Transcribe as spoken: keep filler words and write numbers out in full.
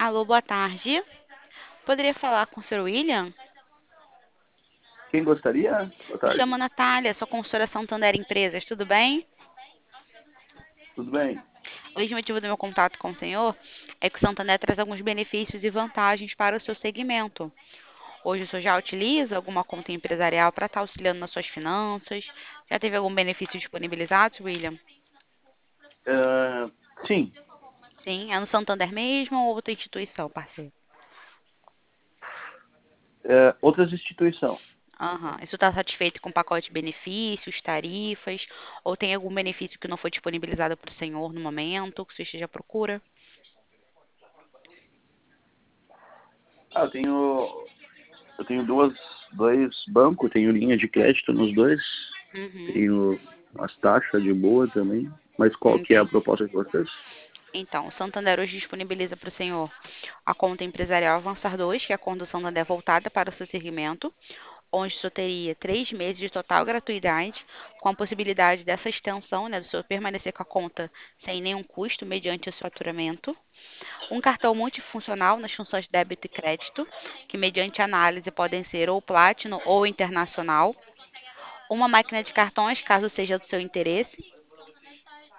Alô, boa tarde. Poderia falar com o senhor William? Quem gostaria? Boa Me chamo tarde. Natália, sou consultora Santander Empresas, tudo bem? Tudo bem? Hoje o motivo do meu contato com o senhor é que o Santander traz alguns benefícios e vantagens para o seu segmento. Hoje o senhor já utiliza alguma conta empresarial para estar auxiliando nas suas finanças? Já teve algum benefício disponibilizado, William? Ah, sim, Sim, é no Santander mesmo ou outra instituição, parceiro? é, outras instituições. Aham. Isso está satisfeito com o pacote de benefícios, tarifas, ou tem algum benefício que não foi disponibilizado para o senhor no momento, que você esteja à procura? Ah, eu tenho, eu tenho duas, dois bancos, tenho linha de crédito nos dois, Uhum, tenho as taxas de boa também. Mas qual que é a entendi. proposta de vocês? Então, o Santander hoje disponibiliza para o senhor a conta empresarial Avançar dois, que é a conta do Santander voltada para o seu segmento, onde o senhor teria três meses de total gratuidade, com a possibilidade dessa extensão, né, do senhor permanecer com a conta sem nenhum custo, mediante o seu faturamento. Um cartão multifuncional nas funções de débito e crédito, que mediante análise podem ser ou Platinum ou Internacional. Uma máquina de cartões, caso seja do seu interesse.